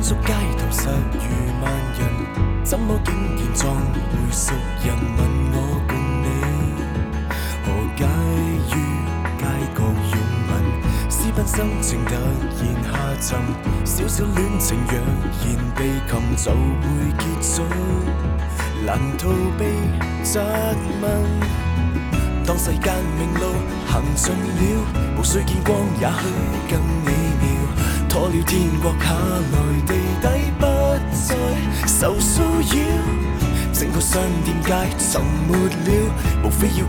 宿街頭十餘萬人，怎麼竟然撞回熟人？問我共你何解於街角擁吻？私奔心情突然下沉，小小戀情若然被擒就會結束，難逃避責問。當世間明路行盡了，無需見光也許更美妙。拖了天國下來地底不再受騷擾，整個商店街沉沒了，無非要